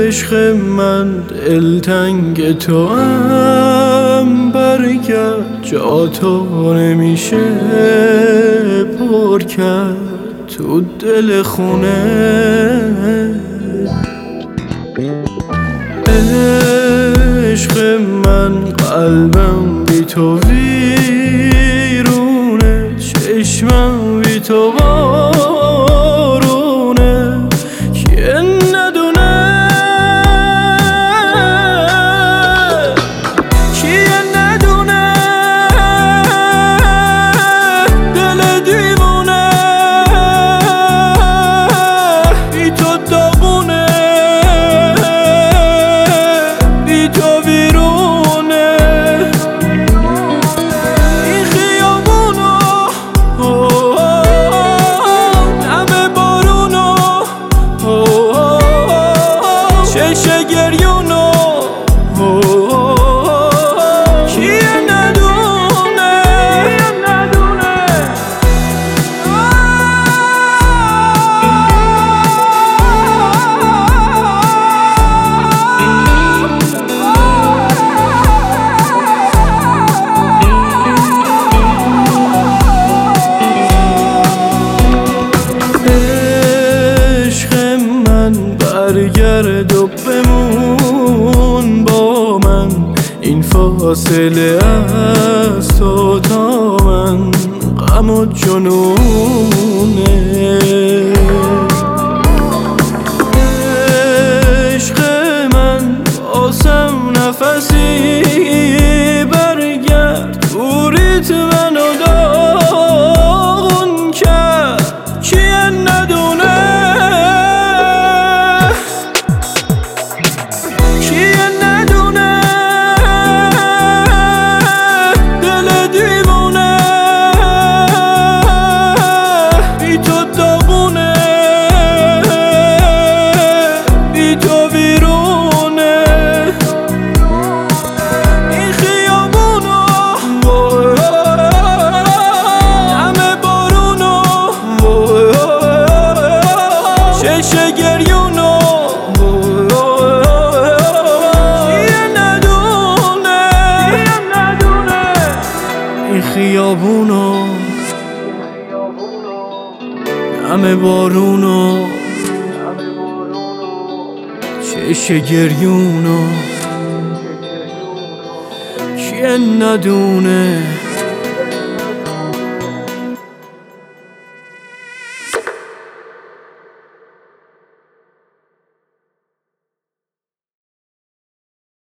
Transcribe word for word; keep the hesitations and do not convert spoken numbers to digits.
عشق من دلتنگ تو هم، برگرد جا تو نمیشه پر کرد تو دل خونه. عشق من قلبم بی تو ویرونه، چشمم بی تو بارونه، کیه ندونه کیه ندونه دل دیوونه بی تو داغونه، بی تو ویرونه. این خیابونو دم بارونو چش گریونو کیه ندونه عشق من برگرد و بمون با من، این فاصله از تو تا من غم و جنونه. عشق من واسم نفسی برگرد، دوریت منو داغون کرد، کیه ندونه کیه ندونه دل دیوونه بی تو داغونه، بی تو ویرونه. این خیابونو همه بارونو چش گریونو کیه ندونه این خیابونو همه بارونو چش گریونو کیه ندونه.